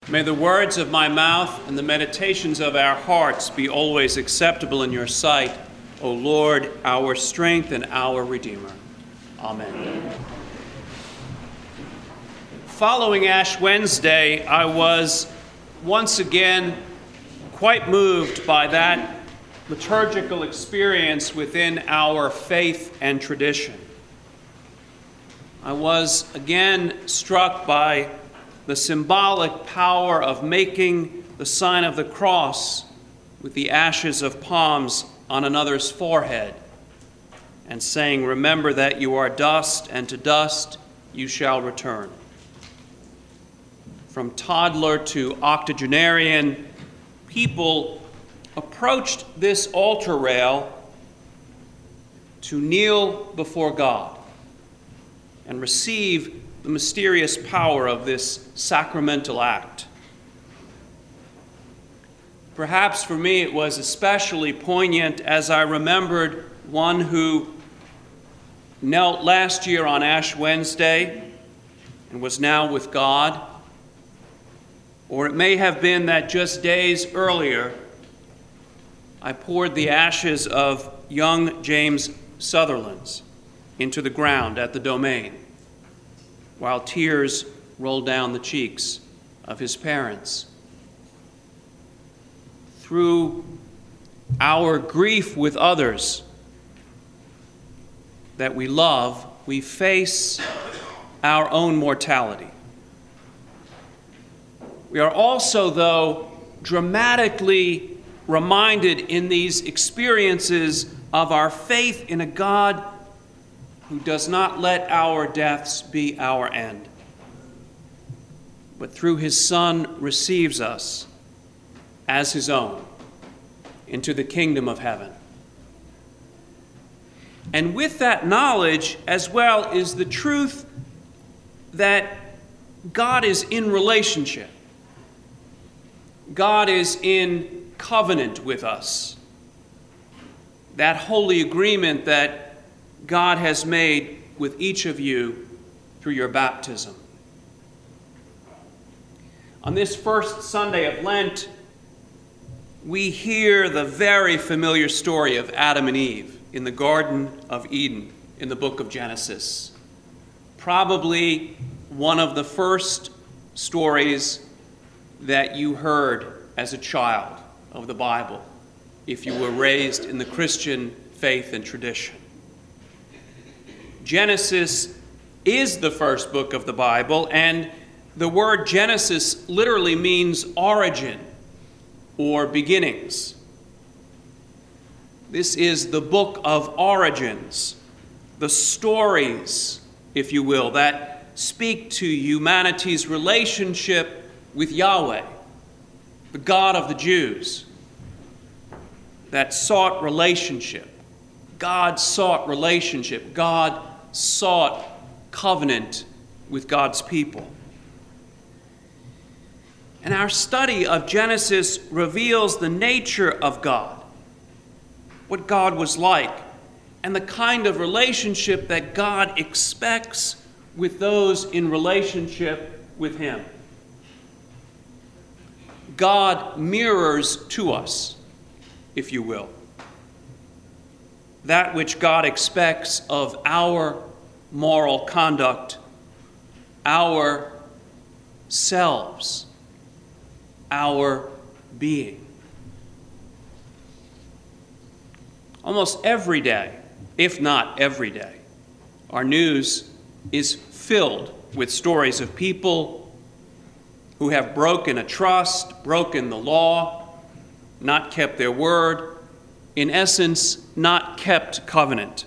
May the words of my mouth and the meditations of our hearts be always acceptable in your sight, O Lord, our strength and our Redeemer. Amen. Following Ash Wednesday, I was once again quite moved by that liturgical experience within our faith and tradition. I was again struck by the symbolic power of making the sign of the cross with the ashes of palms on another's forehead and saying, "Remember that you are dust, and to dust you shall return." From toddler to octogenarian, people approached this altar rail to kneel before God and receive the mysterious power of this sacramental act. Perhaps for me it was especially poignant as I remembered one who knelt last year on Ash Wednesday and was now with God. Or it may have been that just days earlier I poured the ashes of young James Sutherland into the ground at the Domain, while tears rolled down the cheeks of his parents. Through our grief with others that we love, we face our own mortality. We are also, though, dramatically reminded in these experiences of our faith in a God who does not let our deaths be our end, but through his Son receives us as his own into the kingdom of heaven. And with that knowledge as well is the truth that God is in relationship. God is in covenant with us. That holy agreement that God has made with each of you through your baptism. On this first Sunday of Lent, we hear the very familiar story of Adam and Eve in the Garden of Eden in the book of Genesis. Probably one of the first stories that you heard as a child of the Bible, if you were raised in the Christian faith and tradition. Genesis is the first book of the Bible, and the word Genesis literally means origin or beginnings. This is the book of origins, the stories, if you will, that speak to humanity's relationship with Yahweh, the God of the Jews, that sought relationship. God sought relationship. God sought covenant with God's people. And our study of Genesis reveals the nature of God, what God was like, and the kind of relationship that God expects with those in relationship with him. God mirrors to us, if you will, that which God expects of our moral conduct, our selves, our being. Almost every day, if not every day, our news is filled with stories of people who have broken a trust, broken the law, not kept their word, in essence, not kept covenant.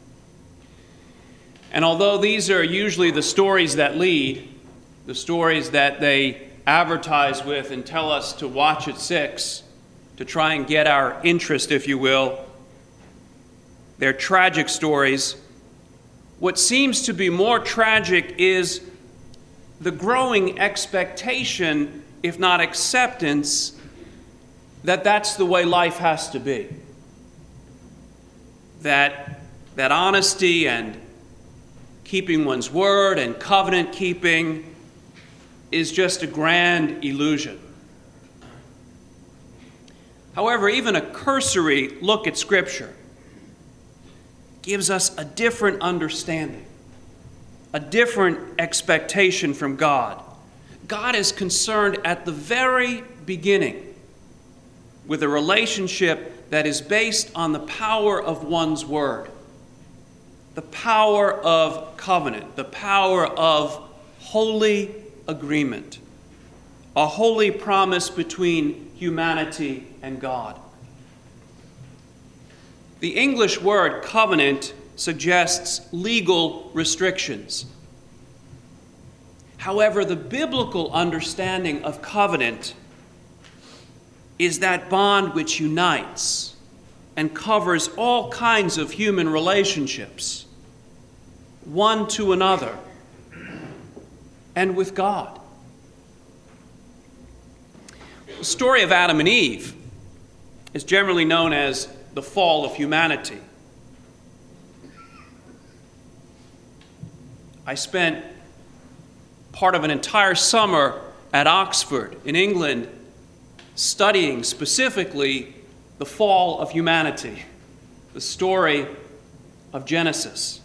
And although these are usually the stories that lead, the stories that they advertise with and tell us to watch at 6 to try and get our interest, if you will, they're tragic stories. What seems to be more tragic is the growing expectation, if not acceptance, that that's the way life has to be. That honesty and keeping one's word and covenant keeping is just a grand illusion. However, even a cursory look at Scripture gives us a different understanding, a different expectation from God. God is concerned at the very beginning with a relationship that is based on the power of one's word, the power of covenant, the power of holy agreement, a holy promise between humanity and God. The English word covenant suggests legal restrictions. However, the biblical understanding of covenant is that bond which unites and covers all kinds of human relationships, one to another and with God. The story of Adam and Eve is generally known as the fall of humanity. I spent part of an entire summer at Oxford in England studying specifically the fall of humanity, the story of Genesis.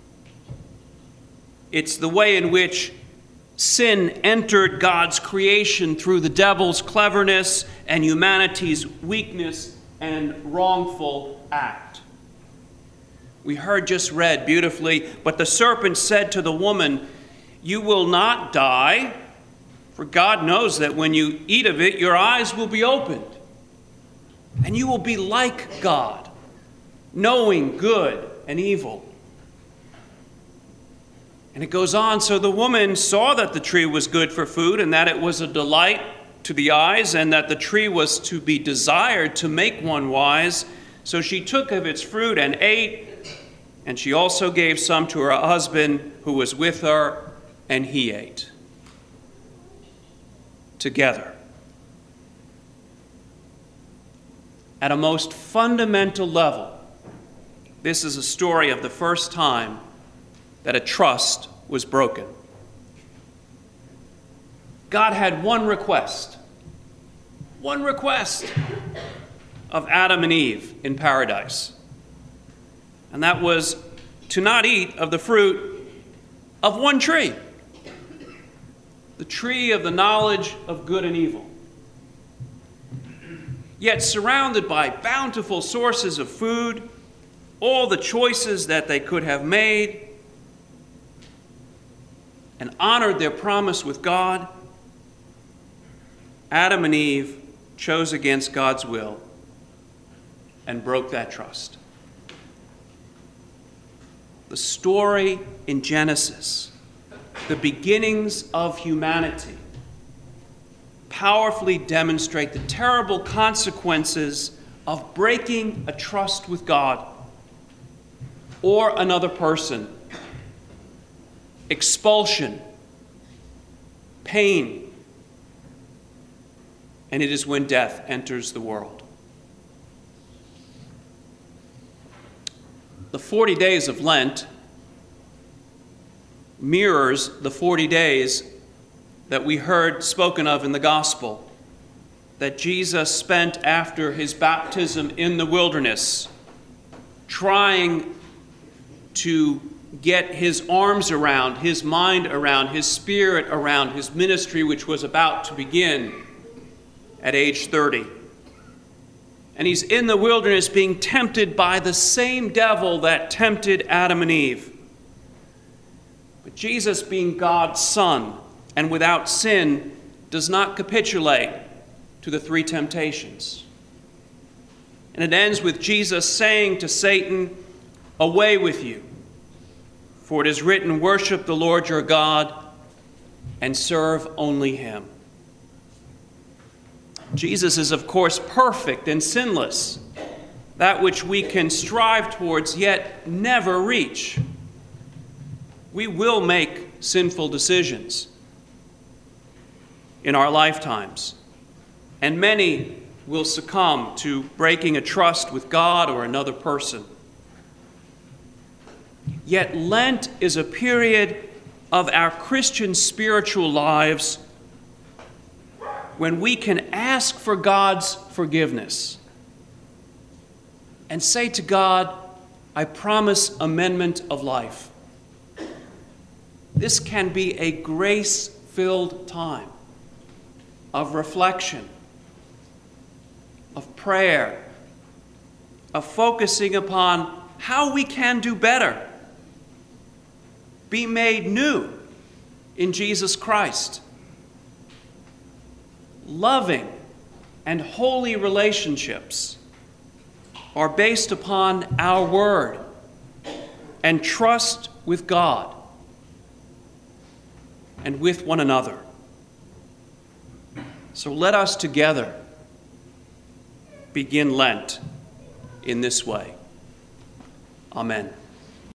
It's the way in which sin entered God's creation through the devil's cleverness and humanity's weakness and wrongful act. We heard just read beautifully, but the serpent said to the woman, "You will not die, for God knows that when you eat of it, your eyes will be opened, and you will be like God, knowing good and evil." And it goes on, so the woman saw that the tree was good for food, and that it was a delight to the eyes, and that the tree was to be desired to make one wise. So she took of its fruit and ate, and she also gave some to her husband who was with her, and he ate. Together. At a most fundamental level, this is a story of the first time that a trust was broken. God had one request of Adam and Eve in paradise, and that was to not eat of the fruit of one tree, the tree of the knowledge of good and evil. Yet surrounded by bountiful sources of food, all the choices that they could have made, and honored their promise with God, Adam and Eve chose against God's will and broke that trust. The story in Genesis, the beginnings of humanity, powerfully demonstrate the terrible consequences of breaking a trust with God or another person. Expulsion, pain, and it is when death enters the world. The 40 days of Lent mirrors the 40 days that we heard spoken of in the gospel, that Jesus spent after his baptism in the wilderness, trying to get his arms around, his mind around, his spirit around his ministry, which was about to begin at age 30. And he's in the wilderness being tempted by the same devil that tempted Adam and Eve. But Jesus, being God's Son and without sin, does not capitulate to the three temptations. And it ends with Jesus saying to Satan, "Away with you. For it is written, worship the Lord your God and serve only him." Jesus is, of course, perfect and sinless, that which we can strive towards yet never reach. We will make sinful decisions in our lifetimes, and many will succumb to breaking a trust with God or another person. Yet Lent is a period of our Christian spiritual lives when we can ask for God's forgiveness and say to God, I promise amendment of life. This can be a grace-filled time of reflection, of prayer, of focusing upon how we can do better, be made new in Jesus Christ. Loving and holy relationships are based upon our word and trust with God and with one another. So let us together begin Lent in this way. Amen.